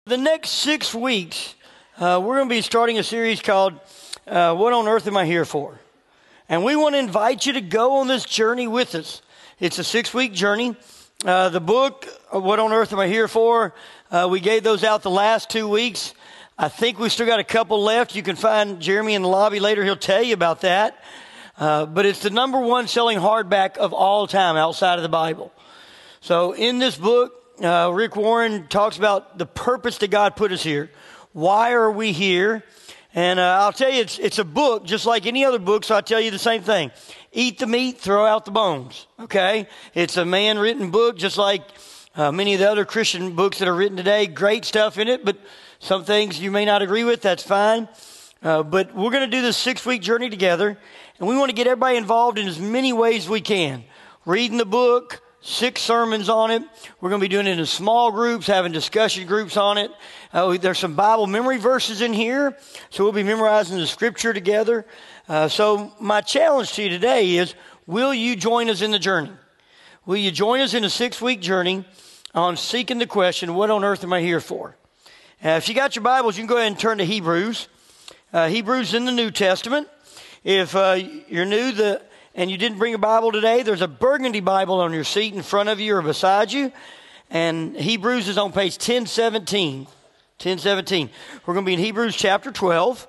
The next 6 weeks, we're going to be starting a series called What on Earth Am I Here For? And we want to invite you to go on this journey with us. It's a 6-week journey. The book, What on Earth Am I Here For? We gave those out the last 2 weeks. I think we still got a couple left. You can find Jeremy in the lobby later. He'll tell you about that. But it's the number one selling hardback of all time outside of the Bible. So in this book, Rick Warren talks about the purpose that God put us here. Why are we here? And I'll tell you, it's a book just like any other book, so I'll tell you the same thing. Eat the meat, throw out the bones, okay? It's a man-written book just like many of the other Christian books that are written today. Great stuff in it, but some things you may not agree with, that's fine. But we're going to do this 6-week journey together, and we want to get everybody involved in as many ways as we can. Reading the book, 6 sermons on it. We're going to be doing it in small groups, having discussion groups on it. There's some Bible memory verses in here, so we'll be memorizing the scripture together. So my challenge to you today is, will you join us in the journey? Will you join us in a 6-week journey on seeking the question, what on earth am I here for? If you got your Bibles, you can go ahead and turn to Hebrews. Hebrews in the New Testament. If you're new and you didn't bring a Bible today, there's a burgundy Bible on your seat in front of you or beside you. And Hebrews is on page 1017. 1017. We're going to be in Hebrews chapter 12.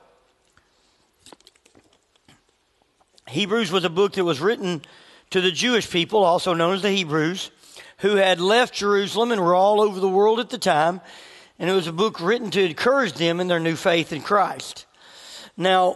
Hebrews was a book that was written to the Jewish people, also known as the Hebrews, who had left Jerusalem and were all over the world at the time. And it was a book written to encourage them in their new faith in Christ. Now,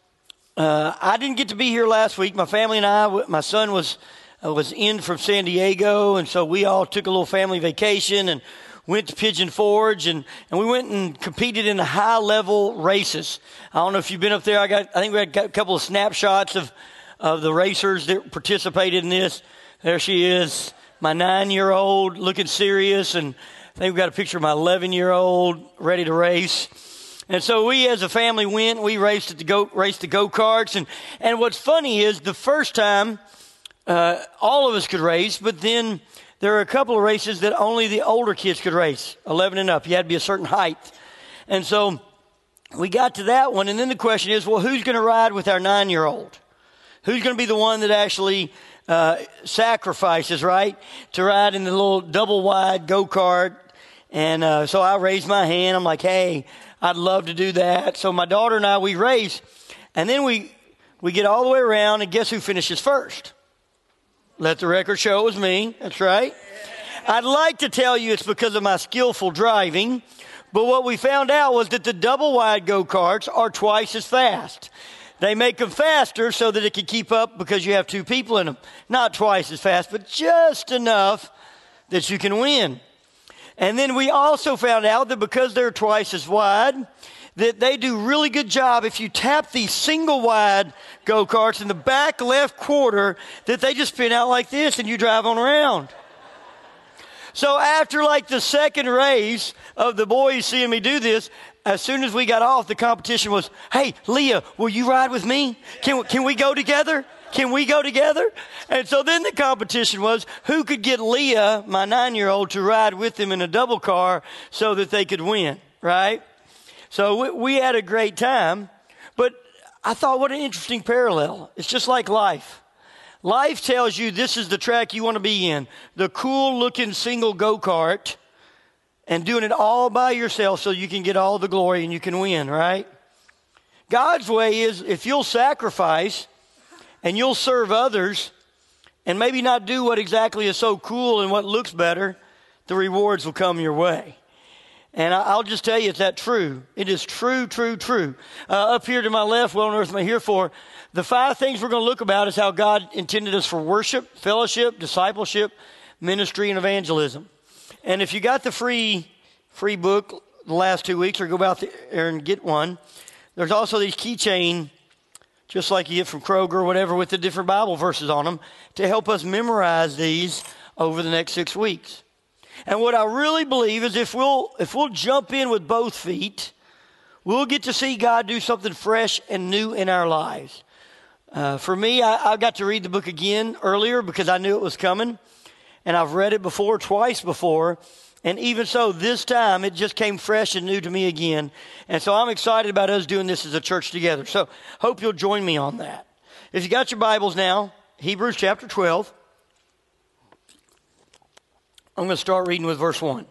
I didn't get to be here last week. My family and I, my son was in from San Diego, and so we all took a little family vacation and went to Pigeon Forge, and we went and competed in the high-level races. I don't know if you've been up there. I think we had a couple of snapshots of the racers that participated in this. There she is, my 9-year-old looking serious, and I think we got a picture of my 11-year-old ready to race. And so we as a family went, we raced the go-karts. And what's funny is the first time all of us could race, but then there were a couple of races that only the older kids could race, 11 and up. You had to be a certain height. And so we got to that one, and then the question is, well, who's going to ride with our 9-year-old? Who's going to be the one that actually sacrifices, right, to ride in the little double-wide go-kart? And so I raised my hand. I'm like, hey, I'd love to do that. So my daughter and I, we race, and then we get all the way around, and guess who finishes first? Let the record show it was me. That's right. I'd like to tell you it's because of my skillful driving, but what we found out was that the double-wide go-karts are twice as fast. They make them faster so that it can keep up because you have 2 people in them. Not twice as fast, but just enough that you can win. And then we also found out that because they're twice as wide, that they do really good job if you tap these single wide go-karts in the back left quarter, that they just spin out like this and you drive on around. So after like the second race of the boys seeing me do this, as soon as we got off, the competition was, hey, Leah, will you ride with me? Can we go together? Can we go together? And so then the competition was who could get Leah, my 9-year-old, to ride with them in a double car so that they could win, right? So we had a great time, but I thought, what an interesting parallel. It's just like life. Life tells you this is the track you want to be in, the cool-looking single go-kart, and doing it all by yourself so you can get all the glory and you can win, right? God's way is if you'll sacrifice and you'll serve others and maybe not do what exactly is so cool and what looks better, the rewards will come your way. And I'll just tell you, it's that true. It is true, true, true. Up here to my left, what on earth am I here for? The 5 things we're going to look about is how God intended us for worship, fellowship, discipleship, ministry, and evangelism. And if you got the free book the last 2 weeks, or go out there and get one, there's also these keychain, just like you get from Kroger or whatever, with the different Bible verses on them to help us memorize these over the next 6 weeks. And what I really believe is if we'll jump in with both feet, we'll get to see God do something fresh and new in our lives. For me, I got to read the book again earlier because I knew it was coming. And I've read it before, twice before. And even so, this time, it just came fresh and new to me again. And so I'm excited about us doing this as a church together. So hope you'll join me on that. If you got your Bibles now, Hebrews chapter 12. I'm going to start reading with verse 1. It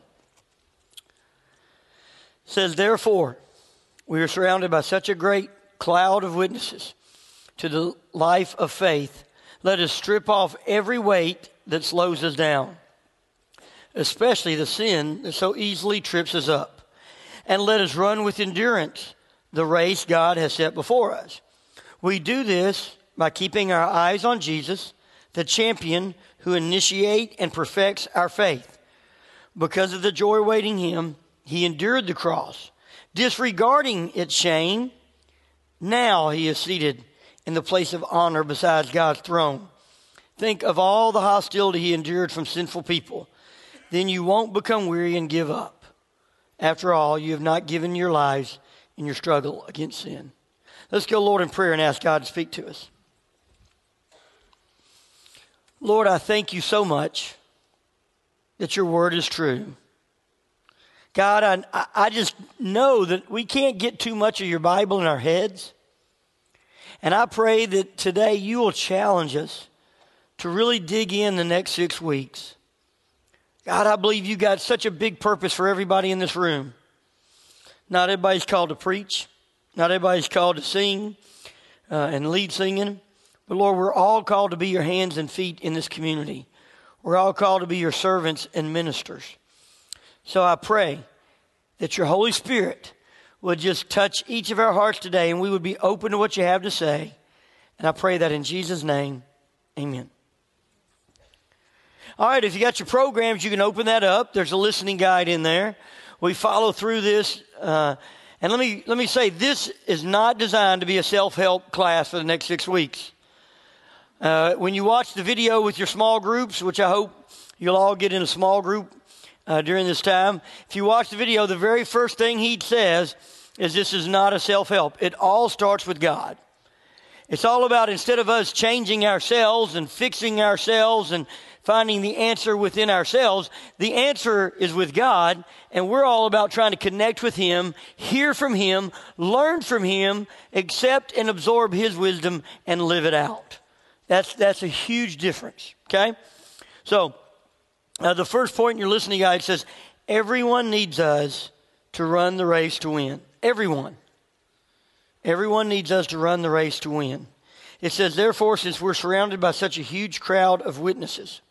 says, therefore, we are surrounded by such a great cloud of witnesses to the life of faith. Let us strip off every weight that slows us down, especially the sin that so easily trips us up. And let us run with endurance the race God has set before us. We do this by keeping our eyes on Jesus, the champion who initiates and perfects our faith. Because of the joy awaiting him, he endured the cross, disregarding its shame. Now he is seated in the place of honor beside God's throne. Think of all the hostility he endured from sinful people. Then you won't become weary and give up. After all, you have not given your lives in your struggle against sin. Let's go, Lord, in prayer and ask God to speak to us. Lord, I thank you so much that your word is true. God, I just know that we can't get too much of your Bible in our heads. And I pray that today you will challenge us to really dig in the next 6 weeks. God, I believe you got such a big purpose for everybody in this room. Not everybody's called to preach. Not everybody's called to sing and lead singing. But Lord, we're all called to be your hands and feet in this community. We're all called to be your servants and ministers. So I pray that your Holy Spirit would just touch each of our hearts today and we would be open to what you have to say. And I pray that in Jesus' name, amen. All right, if you got your programs, you can open that up. There's a listening guide in there. We follow through this. And let me say, this is not designed to be a self-help class for the next 6 weeks. When you watch the video with your small groups, which I hope you'll all get in a small group during this time, if you watch the video, the very first thing he says is this is not a self-help. It all starts with God. It's all about, instead of us changing ourselves and fixing ourselves and finding the answer within ourselves, the answer is with God, and we're all about trying to connect with him, hear from him, learn from him, accept and absorb his wisdom, and live it out. That's a huge difference, okay? So, the first point in your listening guide says, everyone needs us to run the race to win. Everyone. Everyone needs us to run the race to win. It says, therefore, since we're surrounded by such a huge crowd of witnesses.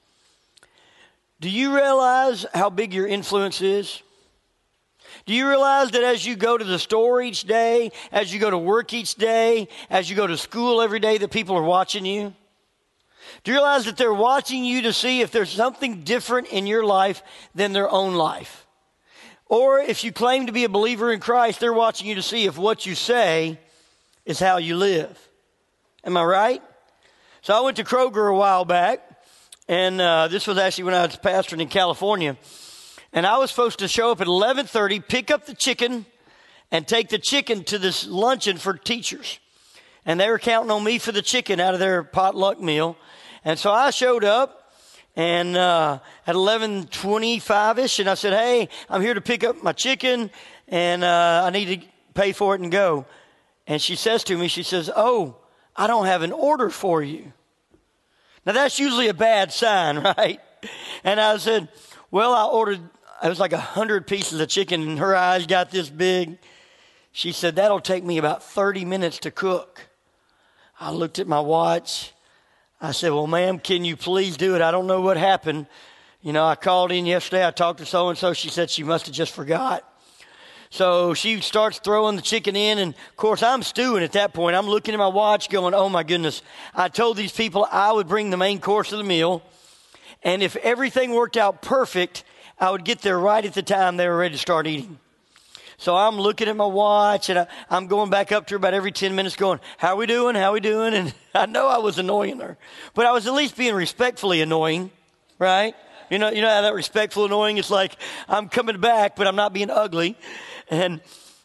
Do you realize how big your influence is? Do you realize that as you go to the store each day, as you go to work each day, as you go to school every day, that people are watching you? Do you realize that they're watching you to see if there's something different in your life than their own life? Or if you claim to be a believer in Christ, they're watching you to see if what you say is how you live. Am I right? So I went to Kroger a while back, and this was actually when I was pastoring in California. And I was supposed to show up at 11:30, pick up the chicken, and take the chicken to this luncheon for teachers. And they were counting on me for the chicken out of their potluck meal. And so I showed up, and at 11:25-ish, and I said, hey, I'm here to pick up my chicken, and I need to pay for it and go. And she says to me, she says, oh, I don't have an order for you. Now, that's usually a bad sign, right? And I said, well, I ordered, it was like 100 pieces of chicken, and her eyes got this big. She said, that'll take me about 30 minutes to cook. I looked at my watch. I said, well, ma'am, can you please do it? I don't know what happened. You know, I called in yesterday. I talked to so-and-so. She said she must have just forgot. So she starts throwing the chicken in, and of course I'm stewing at that point. I'm looking at my watch going, oh my goodness. I told these people I would bring the main course of the meal, and if everything worked out perfect, I would get there right at the time they were ready to start eating. So I'm looking at my watch, and I'm going back up to her about every 10 minutes going, how we doing? How we doing? And I know I was annoying her, but I was at least being respectfully annoying, right? You know how that respectful annoying is like, I'm coming back, but I'm not being ugly. And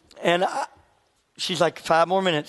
she's like, 5 more minutes.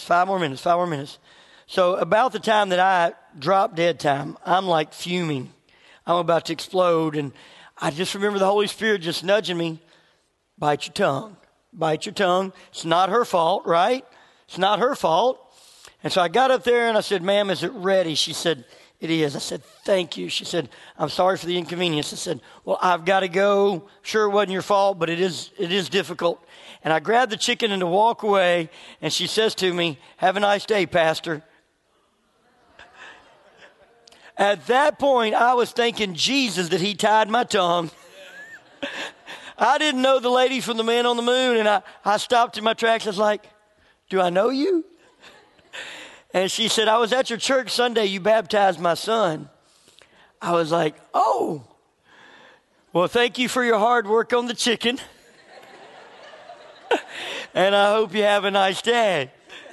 So about the time that I drop dead time, I'm like fuming. I'm about to explode. And I just remember the Holy Spirit just nudging me, bite your tongue, bite your tongue. It's not her fault, right? It's not her fault. And so I got up there and I said, ma'am, is it ready? She said, it is. I said, thank you. She said, I'm sorry for the inconvenience. I said, well, I've got to go. Sure, it wasn't your fault, but it is difficult. And I grabbed the chicken and to walk away, and she says to me, have a nice day, Pastor. At that point, I was thanking Jesus that he tied my tongue. I didn't know the lady from the Man on the Moon, and I stopped in my tracks. I was like, do I know you? And she said, I was at your church Sunday. You baptized my son. I was like, oh, well, thank you for your hard work on the chicken. And I hope you have a nice day.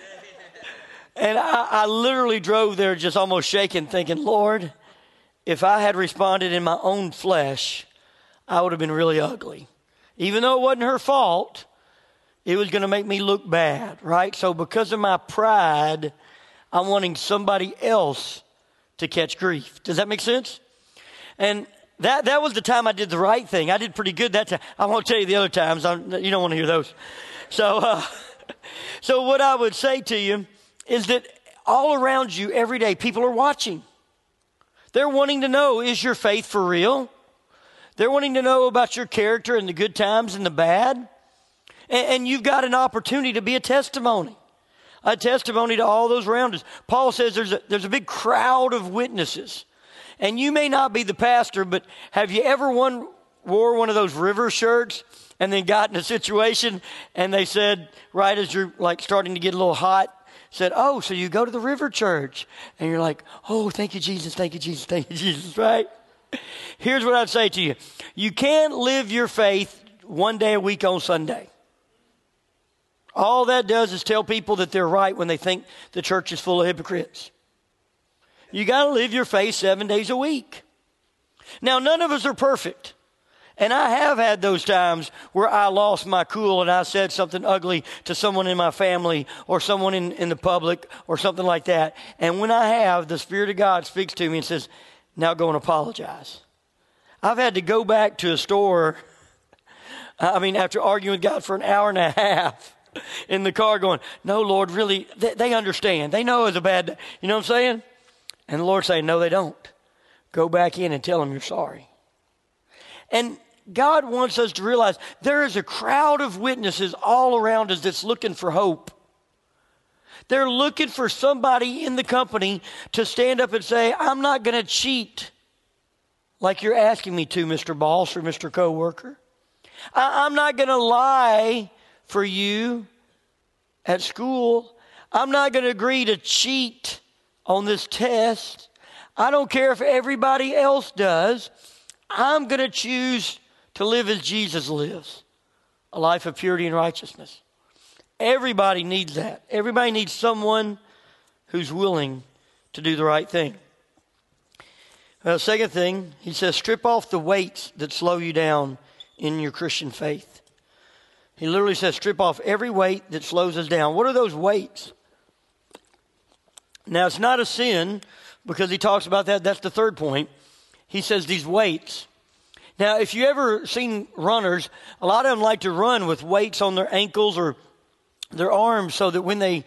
And I literally drove there just almost shaking, thinking, Lord, if I had responded in my own flesh, I would have been really ugly. Even though it wasn't her fault, it was going to make me look bad, right? So because of my pride, I'm wanting somebody else to catch grief. Does that make sense? And that was the time I did the right thing. I did pretty good that time. I won't tell you the other times. You don't want to hear those. So what I would say to you is that all around you every day, people are watching. They're wanting to know, is your faith for real? They're wanting to know about your character and the good times and the bad. And you've got an opportunity to be a testimony to all those around us. Paul says there's a big crowd of witnesses. And you may not be the pastor, but have you ever wore one of those river shirts and then got in a situation and they said, right as you're like starting to get a little hot, said, oh, so you go to the river church. And you're like, oh, thank you, Jesus, thank you, Jesus, thank you, Jesus, right? Here's what I'd say to you. You can't live your faith one day a week on Sunday. All that does is tell people that they're right when they think the church is full of hypocrites. You got to live your faith 7 days a week. Now, none of us are perfect. And I have had those times where I lost my cool and I said something ugly to someone in my family or someone in the public or something like that. And when I have, the Spirit of God speaks to me and says, now go and apologize. I've had to go back to a store, after arguing with God for an hour and a half in the car going, no, Lord, really, they understand. They know it's a bad day. You know what I'm saying? And the Lord's saying, no, they don't. Go back in and tell them you're sorry. And God wants us to realize there is a crowd of witnesses all around us that's looking for hope. They're looking for somebody in the company to stand up and say, I'm not going to cheat like you're asking me to, Mr. Boss or Mr. Coworker. I'm not going to lie for you at school. I'm not going to agree to cheat on this test. I don't care if everybody else does. I'm going to choose to live as Jesus lives, a life of purity and righteousness. Everybody needs that. Everybody needs someone who's willing to do the right thing. Second thing, he says, strip off the weights that slow you down in your Christian faith. He literally says, strip off every weight that slows us down. What are those weights? Now, it's not a sin because he talks about that. That's the third point. He says these weights. Now, if you ever seen runners, a lot of them like to run with weights on their ankles or their arms so that when they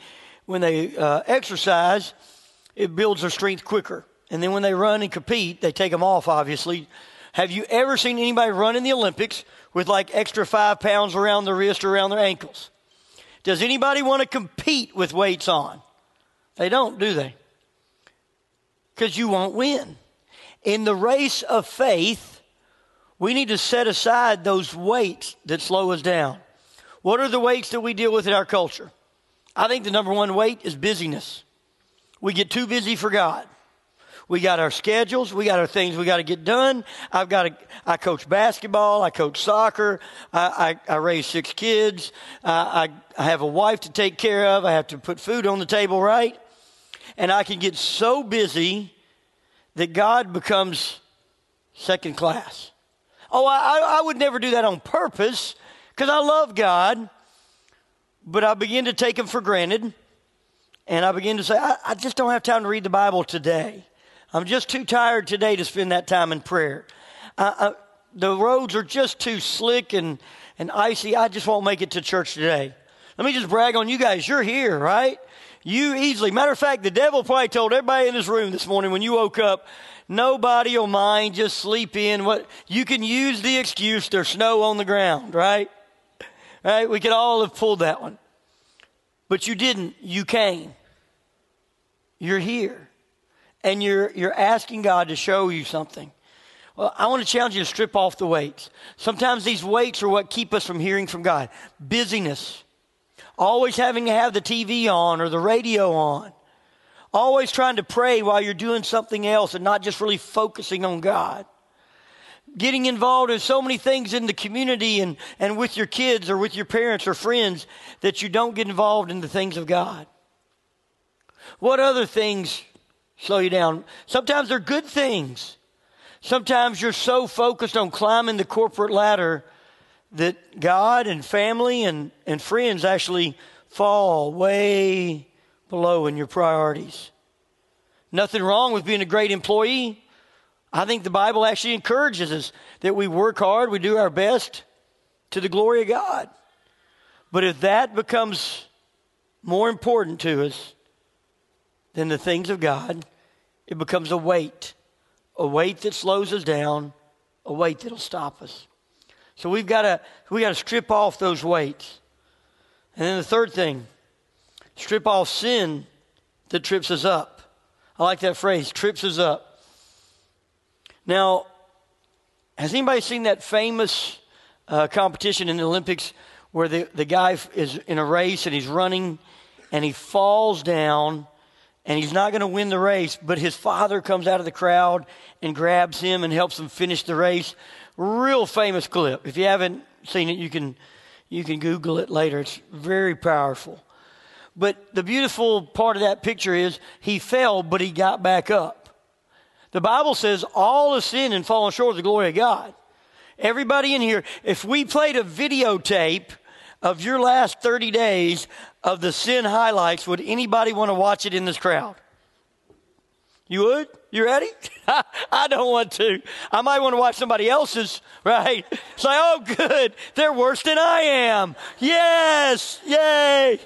exercise, it builds their strength quicker. And then when they run and compete, they take them off, obviously. Have you ever seen anybody run in the Olympics with like extra 5 pounds around their wrist or around their ankles? Does anybody want to compete with weights on? They don't, do they? Because you won't win. In the race of faith, we need to set aside those weights that slow us down. What are the weights that we deal with in our culture? I think the number one weight is busyness. We get too busy for God. We got our schedules. We got our things we got to get done. I coach basketball. I coach soccer. I raise 6 kids. I have a wife to take care of. I have to put food on the table, right? And I can get so busy that God becomes second class. Oh, I would never do that on purpose because I love God, but I begin to take him for granted. And I begin to say, I just don't have time to read the Bible today. I'm just too tired today to spend that time in prayer. the roads are just too slick and icy. I just won't make it to church today. Let me just brag on you guys. You're here, right? You easily. Matter of fact, the devil probably told everybody in this room this morning when you woke up, nobody will mind, just sleep in. What you can use the excuse, there's snow on the ground, right? Right? We could all have pulled that one. But you didn't. You came. You're here. And you're asking God to show you something. Well, I want to challenge you to strip off the weights. Sometimes these weights are what keep us from hearing from God. Busyness. Always having to have the TV on or the radio on. Always trying to pray while you're doing something else and not just really focusing on God. Getting involved in so many things in the community and with your kids or with your parents or friends that you don't get involved in the things of God. What other things slow you down? Sometimes they're good things. Sometimes you're so focused on climbing the corporate ladder that God and family and friends actually fall way below in your priorities. Nothing wrong with being a great employee. I think the Bible actually encourages us that we work hard, we do our best to the glory of God. But if that becomes more important to us than the things of God, it becomes a weight that slows us down, a weight that'll stop us. So we got to strip off those weights. And then the third thing, strip off sin that trips us up. I like that phrase, trips us up. Now, has anybody seen that famous competition in the Olympics where the guy is in a race and he's running and he falls down and he's not going to win the race, but his father comes out of the crowd and grabs him and helps him finish the race? Real famous clip. If you haven't seen it, you can Google it later. It's very powerful. But the beautiful part of that picture is he fell, but he got back up. The Bible says all have sinned and fallen short of the glory of God. Everybody in here, if we played a videotape of your last 30 days of the sin highlights, would anybody want to watch it in this crowd? You would? You ready? I don't want to. I might want to watch somebody else's, right? It's like, oh, good. They're worse than I am. Yes. Yay.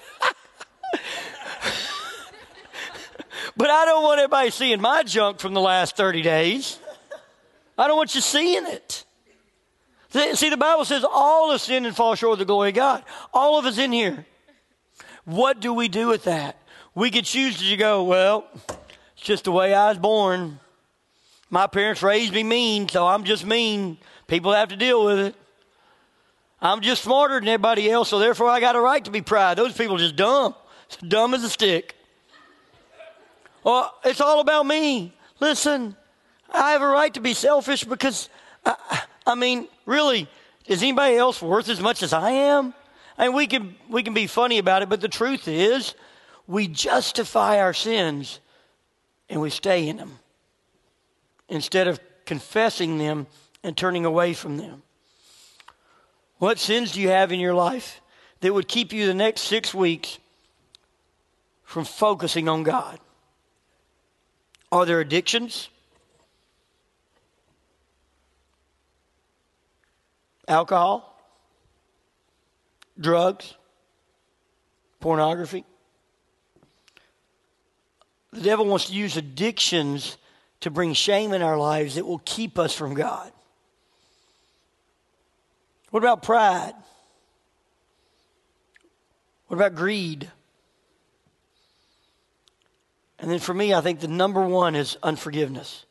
But I don't want everybody seeing my junk from the last 30 days. I don't want you seeing it. See, the Bible says all have sinned and fall short of the glory of God. All of us in here. What do we do with that? We could choose to go, well, it's just the way I was born. My parents raised me mean, so I'm just mean. People have to deal with it. I'm just smarter than everybody else, so therefore I got a right to be proud. Those people are just dumb. Dumb as a stick. Well, it's all about me. Listen, I have a right to be selfish because, I mean, really, is anybody else worth as much as I am? And we can be funny about it, but the truth is we justify our sins and we stay in them instead of confessing them and turning away from them. What sins do you have in your life that would keep you the next 6 weeks from focusing on God? Are there addictions? Alcohol? Drugs? Pornography? The devil wants to use addictions to bring shame in our lives that will keep us from God. What about pride? What about greed? And then for me, I think the number one is unforgiveness.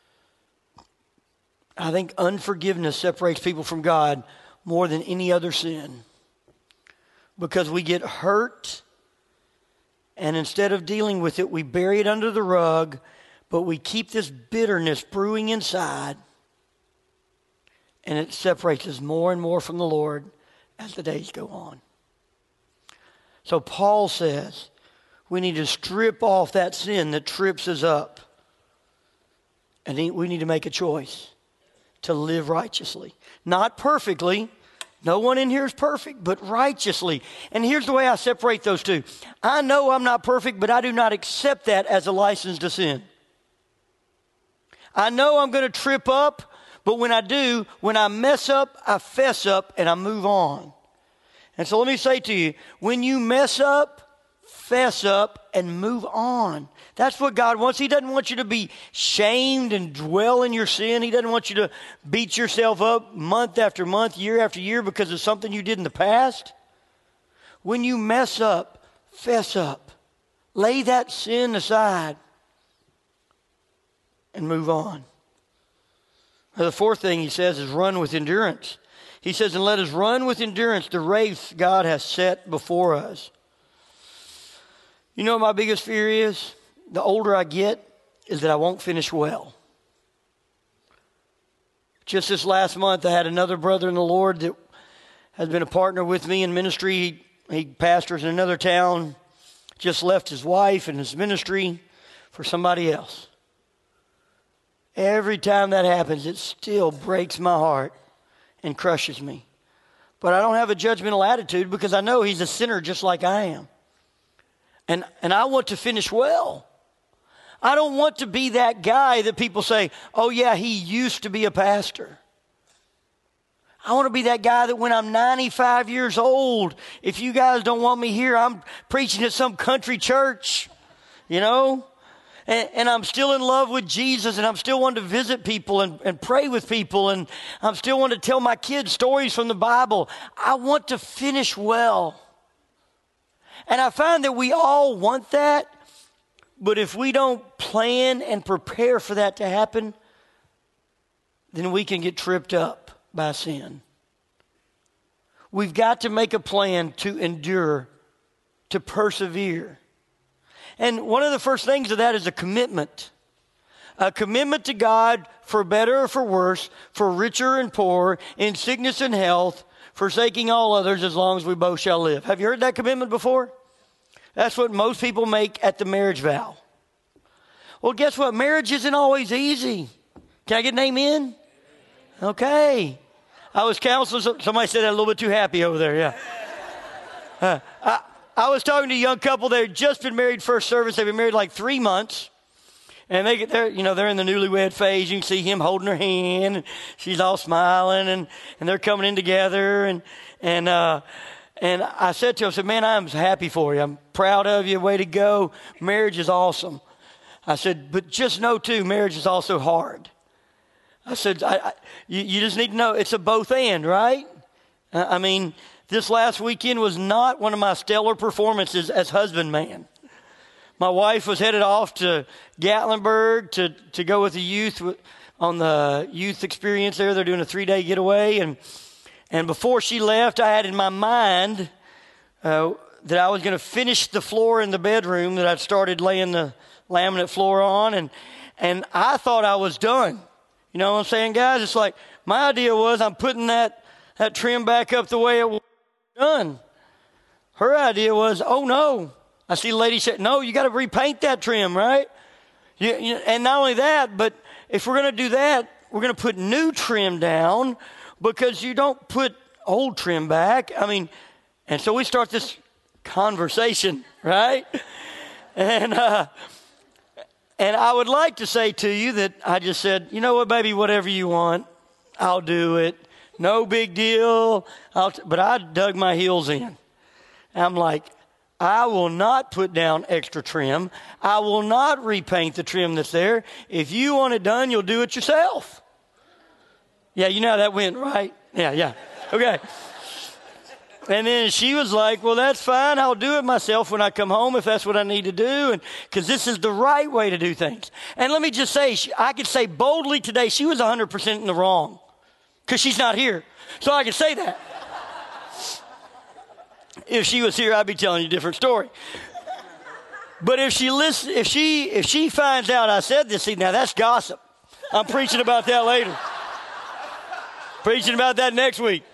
I think unforgiveness separates people from God more than any other sin. Because we get hurt, and instead of dealing with it, we bury it under the rug, but we keep this bitterness brewing inside, and it separates us more and more from the Lord as the days go on. So Paul says we need to strip off that sin that trips us up, and we need to make a choice to live righteously. Not perfectly. No one in here is perfect, but righteously. And here's the way I separate those two. I know I'm not perfect, but I do not accept that as a license to sin. I know I'm going to trip up, But when I do, when I mess up, I fess up and I move on. And so let me say to you, when you mess up, fess up and move on. That's what God wants. He doesn't want you to be shamed and dwell in your sin. He doesn't want you to beat yourself up month after month, year after year because of something you did in the past. When you mess up, fess up. Lay that sin aside and move on. Now, the fourth thing he says is run with endurance. He says, and let us run with endurance the race God has set before us. You know what my biggest fear is? The older I get, is that I won't finish well. Just this last month, I had another brother in the Lord that has been a partner with me in ministry. He pastors in another town, just left his wife and his ministry for somebody else. Every time that happens, it still breaks my heart and crushes me. But I don't have a judgmental attitude because I know he's a sinner just like I am. And I want to finish well. I don't want to be that guy that people say, oh yeah, he used to be a pastor. I want to be that guy that when I'm 95 years old, if you guys don't want me here, I'm preaching at some country church, you know? And I'm still in love with Jesus, and I'm still wanting to visit people and pray with people, and I'm still wanting to tell my kids stories from the Bible. I want to finish well. And I find that we all want that, but if we don't plan and prepare for that to happen, then we can get tripped up by sin. We've got to make a plan to endure, to persevere. And one of the first things of that is a commitment. A commitment to God for better or for worse, for richer and poorer, in sickness and health, forsaking all others as long as we both shall live. Have you heard that commitment before? That's what most people make at the marriage vow. Well, guess what? Marriage isn't always easy. Can I get an amen? Okay. I was counseling. Somebody said that a little bit too happy over there. Yeah. I was talking to a young couple. They had just been married first service. They've been married like 3 months. And they're in the newlywed phase. You can see him holding her hand. And she's all smiling. And they're coming in together. And I said to him, I said, man, I'm happy for you. I'm proud of you. Way to go. Marriage is awesome. I said, but just know, too, marriage is also hard. I said, you just need to know it's a both and, right? I mean, this last weekend was not one of my stellar performances as husbandman. My wife was headed off to Gatlinburg to go with the youth on the youth experience there. They're doing a 3-day getaway. And before she left, I had in my mind that I was going to finish the floor in the bedroom that I'd started laying the laminate floor on. And I thought I was done. You know what I'm saying, guys? It's like my idea was I'm putting that trim back up the way it was done. Her idea was, oh, no. I see the lady say, no, you got to repaint that trim, right? And not only that, but if we're going to do that, we're going to put new trim down because you don't put old trim back. I mean, and so we start this conversation, right? And I would like to say to you that I just said, you know what, baby, whatever you want, I'll do it. No big deal. But I dug my heels in. I'm like, I will not put down extra trim. I will not repaint the trim that's there. If you want it done, you'll do it yourself. Yeah, you know how that went, right? Yeah. Okay. And then she was like, well, that's fine. I'll do it myself when I come home if that's what I need to do. And because this is the right way to do things. And let me just say, I could say boldly today, she was 100% in the wrong because she's not here. So I can say that. If she was here, I'd be telling you a different story. But if she finds out I said this, see, now that's gossip. I'm preaching about that later. Preaching about that next week.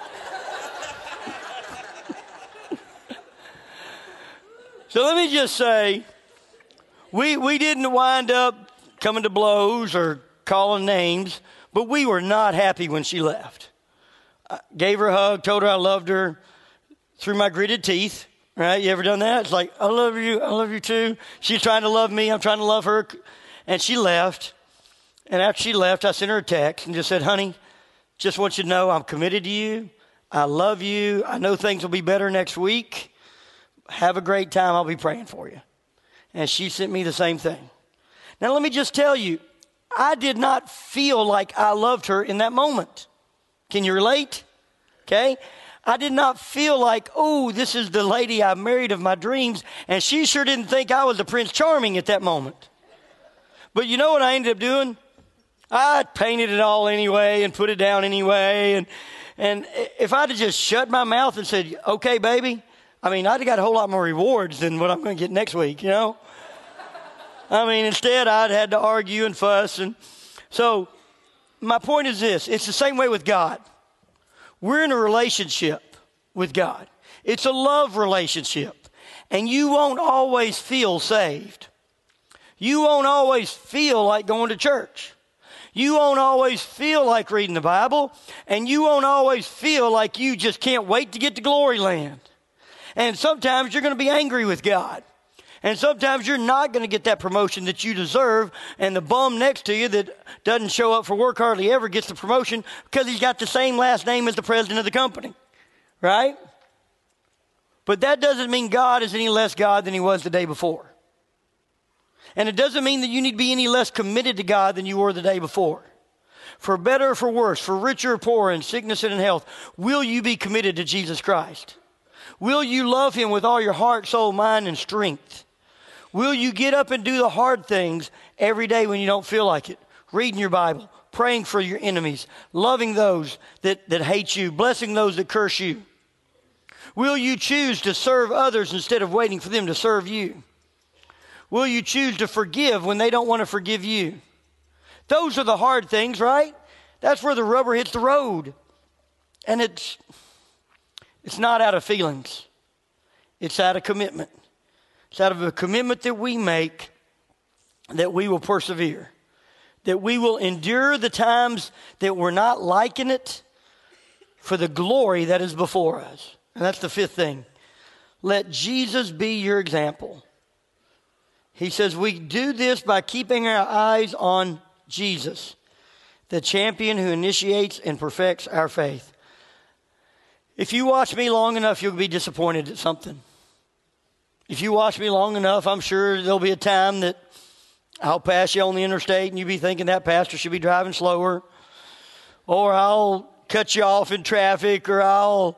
So let me just say, we didn't wind up coming to blows or calling names, but we were not happy when she left. I gave her a hug, told her I loved her through my gritted teeth, right? You ever done that? It's like, I love you too. She's trying to love me, I'm trying to love her. And she left. And after she left, I sent her a text and just said, honey, just want you to know I'm committed to you. I love you. I know things will be better next week. Have a great time. I'll be praying for you. And she sent me the same thing. Now, let me just tell you, I did not feel like I loved her in that moment. Can you relate? Okay? I did not feel like, oh, this is the lady I married of my dreams. And she sure didn't think I was the Prince Charming at that moment. But you know what I ended up doing? I painted it all anyway and put it down anyway. And if I'd have just shut my mouth and said, okay, baby, I mean, I'd have got a whole lot more rewards than what I'm going to get next week, you know? I mean, instead, I'd had to argue and fuss. And so my point is this. It's the same way with God. We're in a relationship with God. It's a love relationship. And you won't always feel saved. You won't always feel like going to church. You won't always feel like reading the Bible. And you won't always feel like you just can't wait to get to glory land. And sometimes you're going to be angry with God. And sometimes you're not going to get that promotion that you deserve. And the bum next to you that doesn't show up for work hardly ever gets the promotion because he's got the same last name as the president of the company. Right? But that doesn't mean God is any less God than he was the day before. And it doesn't mean that you need to be any less committed to God than you were the day before. For better or for worse, for richer or poorer, in sickness and in health, will you be committed to Jesus Christ? Will you love him with all your heart, soul, mind, and strength? Will you get up and do the hard things every day when you don't feel like it? Reading your Bible, praying for your enemies, loving those that hate you, blessing those that curse you. Will you choose to serve others instead of waiting for them to serve you? Will you choose to forgive when they don't want to forgive you? Those are the hard things, right? That's where the rubber hits the road. And it's not out of feelings. It's out of commitment. It's out of a commitment that we make that we will persevere. That we will endure the times that we're not liking it for the glory that is before us. And that's the fifth thing. Let Jesus be your example. He says we do this by keeping our eyes on Jesus, the champion who initiates and perfects our faith. If you watch me long enough, you'll be disappointed at something. If you watch me long enough, I'm sure there'll be a time that I'll pass you on the interstate and you'll be thinking that pastor should be driving slower. Or I'll cut you off in traffic, or I'll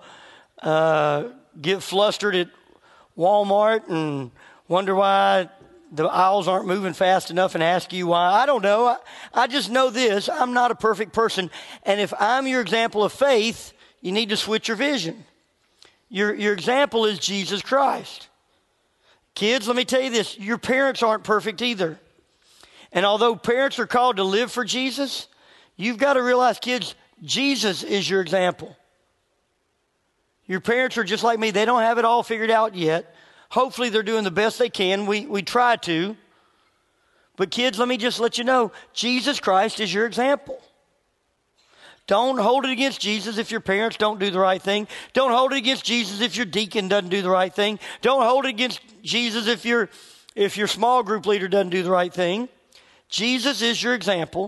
get flustered at Walmart and wonder why the aisles aren't moving fast enough and ask you why. I don't know. I just know this. I'm not a perfect person. And if I'm your example of faith, you need to switch your vision. Your example is Jesus Christ. Kids, let me tell you this. Your parents aren't perfect either. And although parents are called to live for Jesus, you've got to realize, kids, Jesus is your example. Your parents are just like me. They don't have it all figured out yet. Hopefully they're doing the best they can. We try to. But kids, let me just let you know, Jesus Christ is your example. Don't hold it against Jesus if your parents don't do the right thing. Don't hold it against Jesus if your deacon doesn't do the right thing. Don't hold it against Jesus if your small group leader doesn't do the right thing. Jesus is your example,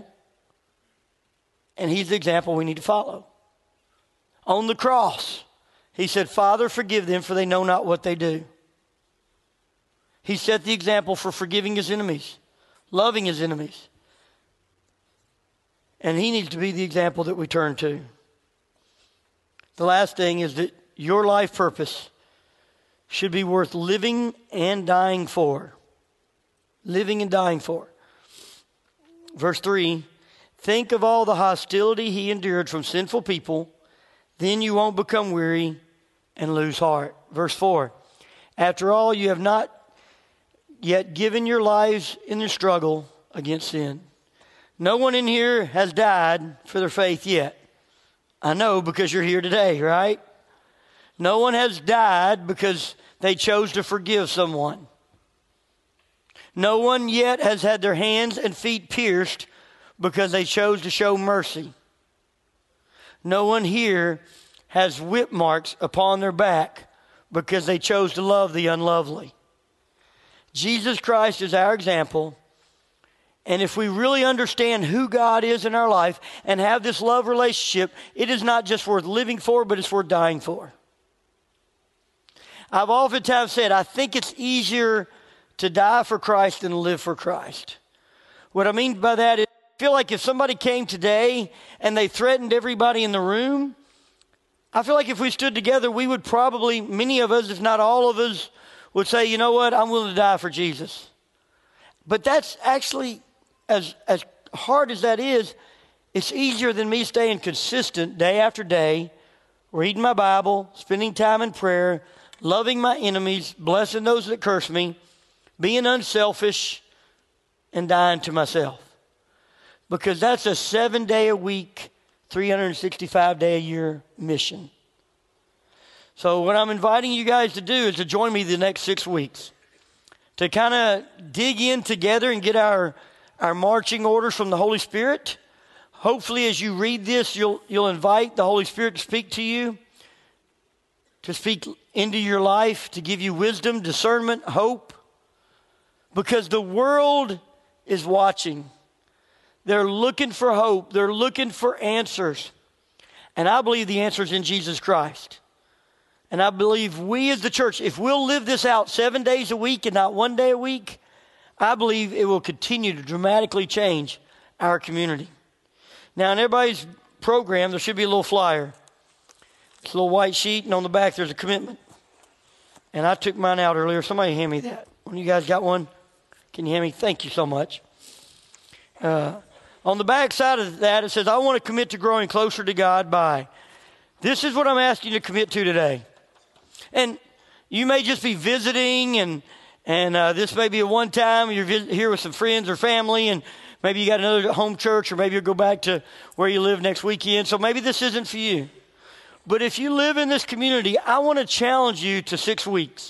and he's the example we need to follow. On the cross, he said, Father, forgive them, for they know not what they do. He set the example for forgiving his enemies, loving his enemies. And he needs to be the example that we turn to. The last thing is that your life purpose should be worth living and dying for. Living and dying for. Verse 3, think of all the hostility he endured from sinful people, then you won't become weary and lose heart. Verse 4, after all, you have not yet given your lives in the struggle against sin. No one in here has died for their faith yet. I know, because you're here today, right? No one has died because they chose to forgive someone. No one yet has had their hands and feet pierced because they chose to show mercy. No one here has whip marks upon their back because they chose to love the unlovely. Jesus Christ is our example, And if we really understand who God is in our life and have this love relationship, it is not just worth living for, but it's worth dying for. I've oftentimes said, I think it's easier to die for Christ than live for Christ. What I mean by that is, I feel like if somebody came today and they threatened everybody in the room, I feel like if we stood together, we would probably, many of us, if not all of us, would say, you know what, I'm willing to die for Jesus. But that's actually, as hard as that is, it's easier than me staying consistent day after day, reading my Bible, spending time in prayer, loving my enemies, blessing those that curse me, being unselfish, and dying to myself. Because that's a 7-day-a-week, 365-day-a-year mission. So what I'm inviting you guys to do is to join me the next 6 weeks. To kind of dig in together and get our marching orders from the Holy Spirit. Hopefully as you read this, you'll invite the Holy Spirit to speak to you. To speak into your life, to give you wisdom, discernment, hope. Because the world is watching. They're looking for hope. They're looking for answers. And I believe the answer is in Jesus Christ. And I believe we as the church, if we'll live this out 7 days a week and not 1 day a week, I believe it will continue to dramatically change our community. Now, in everybody's program, there should be a little flyer. It's a little white sheet, and on the back there's a commitment. And I took mine out earlier. Somebody hand me that. One of you guys got one? Can you hand me? Thank you so much. On the back side of that, it says, I want to commit to growing closer to God by. This is what I'm asking you to commit to today. And you may just be visiting, and this may be a one time. You're here with some friends or family, and maybe you got another home church, or maybe you'll go back to where you live next weekend. So maybe this isn't for you. But if you live in this community, I want to challenge you to 6 weeks.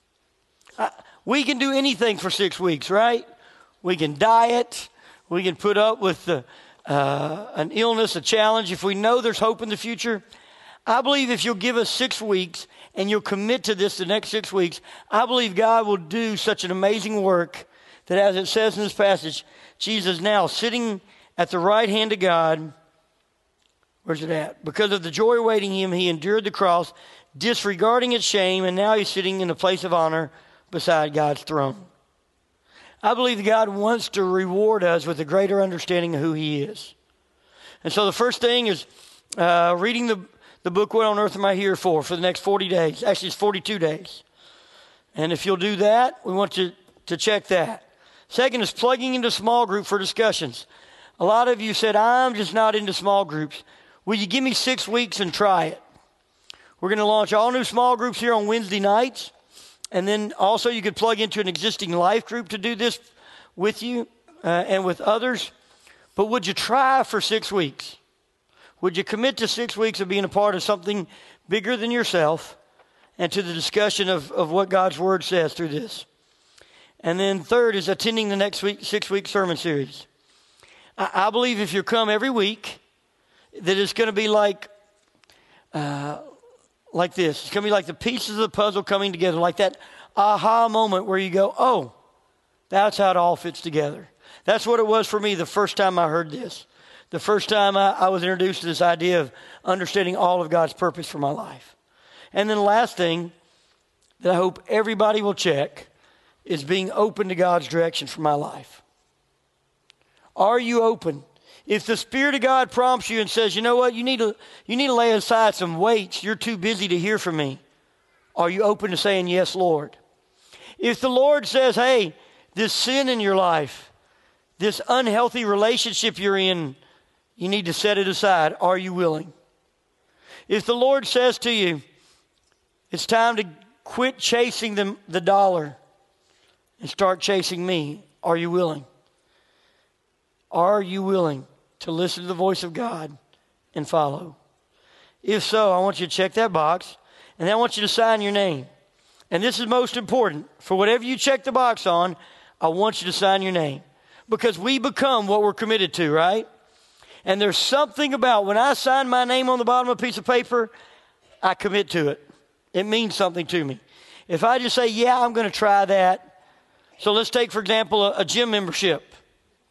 We can do anything for 6 weeks, right? We can diet. We can put up with an illness, a challenge. If we know there's hope in the future, I believe if you'll give us 6 weeks and you'll commit to this the next 6 weeks, I believe God will do such an amazing work that, as it says in this passage, Jesus now sitting at the right hand of God. Where's it at? Because of the joy awaiting him, he endured the cross, disregarding its shame, and now he's sitting in the place of honor beside God's throne. I believe God wants to reward us with a greater understanding of who he is. And so the first thing is reading the book, What on Earth Am I Here For the next 40 days. Actually, it's 42 days. And if you'll do that, we want you to check that. Second is plugging into small group for discussions. A lot of you said, I'm just not into small groups. Will you give me 6 weeks and try it? We're going to launch all new small groups here on Wednesday nights. And then also you could plug into an existing life group to do this with you and with others. But would you try for 6 weeks? Would you commit to 6 weeks of being a part of something bigger than yourself and to the discussion of what God's Word says through this? And then third is attending the next 6-week sermon series. I believe if you come every week, that it's going to be like this. It's going to be like the pieces of the puzzle coming together, like that aha moment where you go, oh, that's how it all fits together. That's what it was for me the first time I heard this. The first time I was introduced to this idea of understanding all of God's purpose for my life. And then the last thing that I hope everybody will check is being open to God's direction for my life. Are you open? If the Spirit of God prompts you and says, you know what, you need to lay aside some weights, you're too busy to hear from me, are you open to saying, yes, Lord? If the Lord says, hey, this sin in your life, this unhealthy relationship you're in, you need to set it aside, are you willing? If the Lord says to you, it's time to quit chasing the dollar and start chasing me, are you willing? Are you willing to listen to the voice of God and follow? If so, I want you to check that box, and then I want you to sign your name. And this is most important. For whatever you check the box on, I want you to sign your name. Because we become what we're committed to, right? And there's something about when I sign my name on the bottom of a piece of paper, I commit to it. It means something to me. If I just say, yeah, I'm going to try that. So let's take, for example, a gym membership.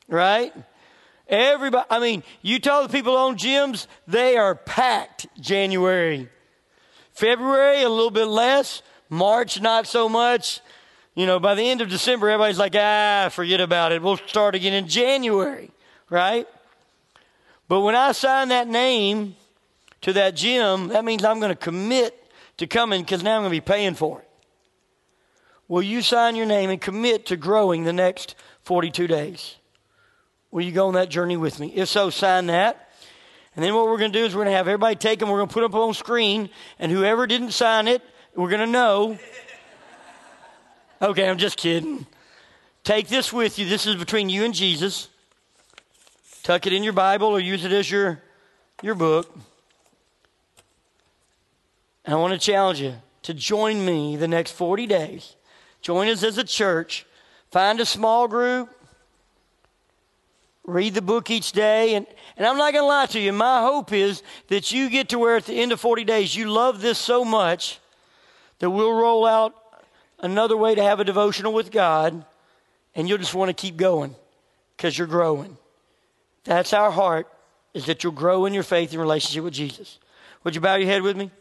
right? Everybody, I mean, you tell the people on gyms, they are packed January. February, a little bit less. March, not so much. You know, by the end of December, everybody's like, forget about it. We'll start again in January, right? But when I sign that name to that gym, that means I'm going to commit to coming because now I'm going to be paying for it. Will you sign your name and commit to growing the next 42 days? Will you go on that journey with me? If so, sign that. And then what we're going to do is we're going to have everybody take them. We're going to put them up on screen. And whoever didn't sign it, we're going to know. Okay, I'm just kidding. Take this with you. This is between you and Jesus. Tuck it in your Bible or use it as your book. And I want to challenge you to join me the next 40 days. Join us as a church. Find a small group. Read the book each day. And I'm not going to lie to you. My hope is that you get to where at the end of 40 days you love this so much that we'll roll out another way to have a devotional with God, and you'll just want to keep going because you're growing. That's our heart, is that you'll grow in your faith and relationship with Jesus. Would you bow your head with me?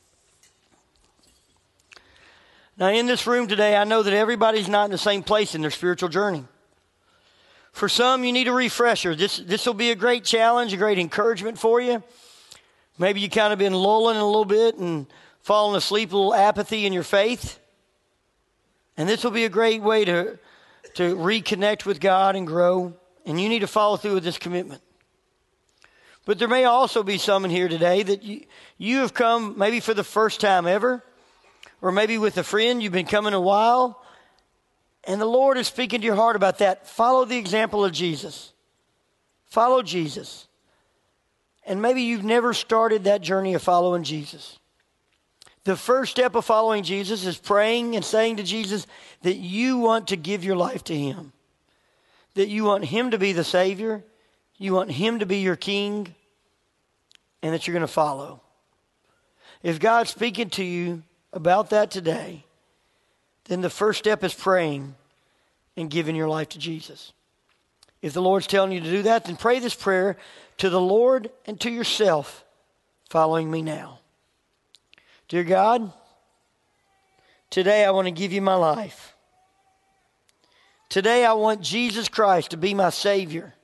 Now, in this room today, I know that everybody's not in the same place in their spiritual journey. For some, you need a refresher. This will be a great challenge, a great encouragement for you. Maybe you kind of been lulling a little bit and falling asleep, a little apathy in your faith. And this will be a great way to reconnect with God and grow. And you need to follow through with this commitment. But there may also be some in here today that you have come maybe for the first time ever, or maybe with a friend, you've been coming a while, and the Lord is speaking to your heart about that. Follow the example of Jesus. Follow Jesus. And maybe you've never started that journey of following Jesus. The first step of following Jesus is praying and saying to Jesus that you want to give your life to Him. That you want Him to be the Savior. You want Him to be your King. And that you're going to follow. If God's speaking to you about that today, then the first step is praying and giving your life to Jesus. If the Lord's telling you to do that, then pray this prayer to the Lord and to yourself, following me now. Dear God, today I want to give you my life. Today I want Jesus Christ to be my Savior.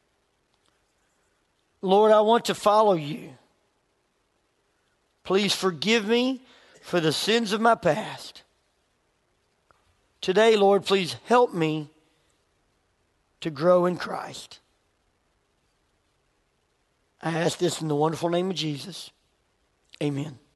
Lord, I want to follow you. Please forgive me for the sins of my past. Today, Lord, please help me to grow in Christ. I ask this in the wonderful name of Jesus. Amen.